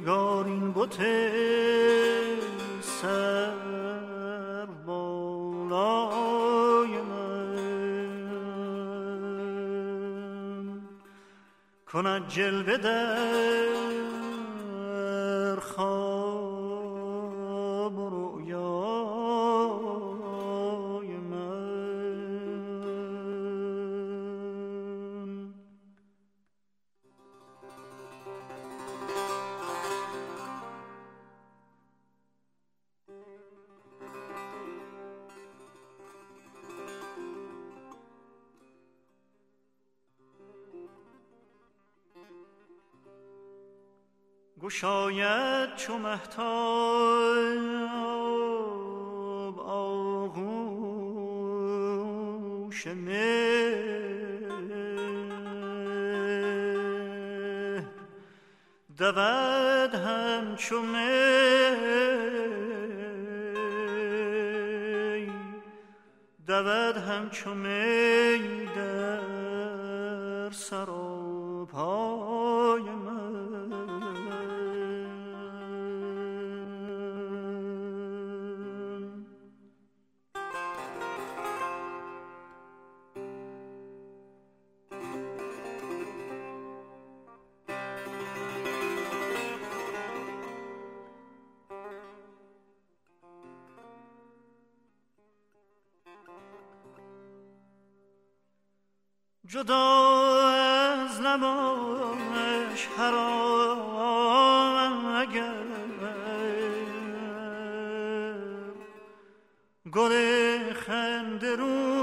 نگارین بت سر بالای من کند جلوه در خواب و رویای من. گشاید چو مهتاب آغوش مهر دود همچو می در سراپای من. جدا از لبانش حرام اگر گل خنده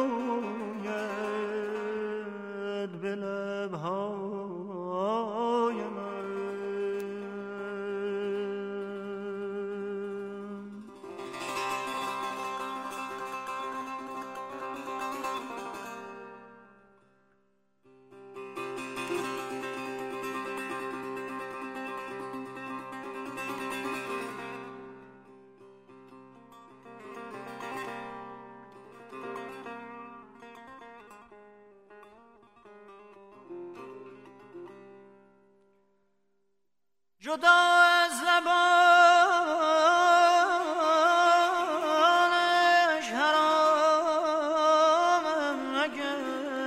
روید به لبهای من. جدا از لبانش حرامم اگر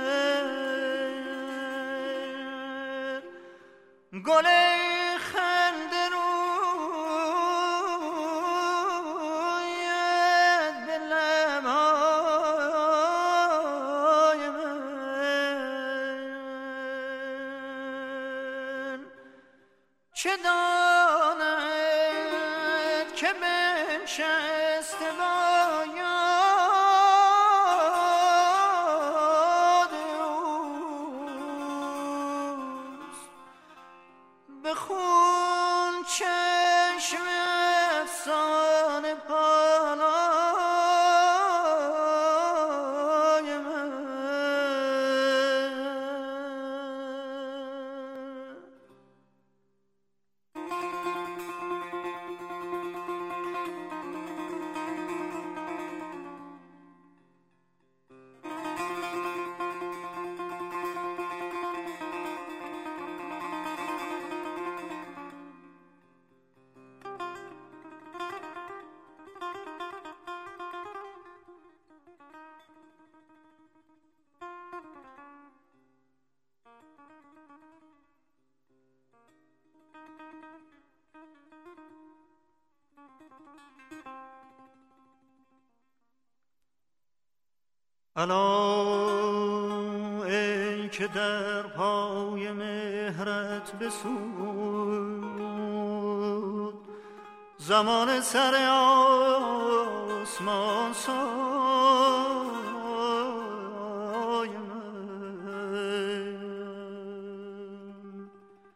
گل خنده روید به لبهای من. چه داند که بنشسته با یاد اوست به خون چشم افسانه پالای من. الا ای که در پای مهرت بسود زمان سر آسمان سای من.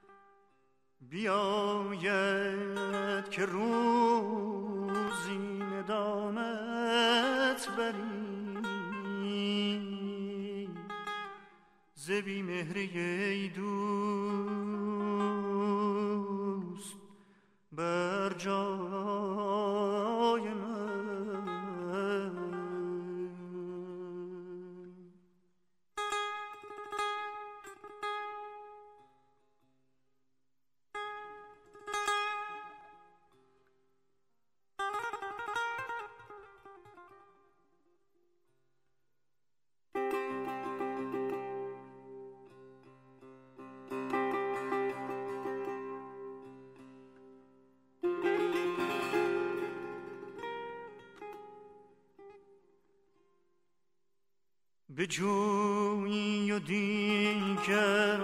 بیاید که روزی ندامت بری ز بی مهری ای دوست بر جای من. بجویی و دیگر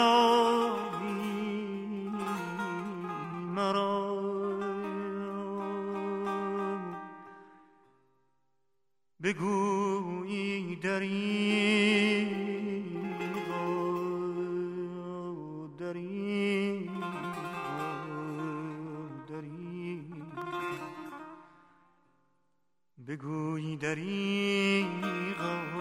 نیابی مرا، بگویی دریغا دریغا دریغا، بگویی دریغا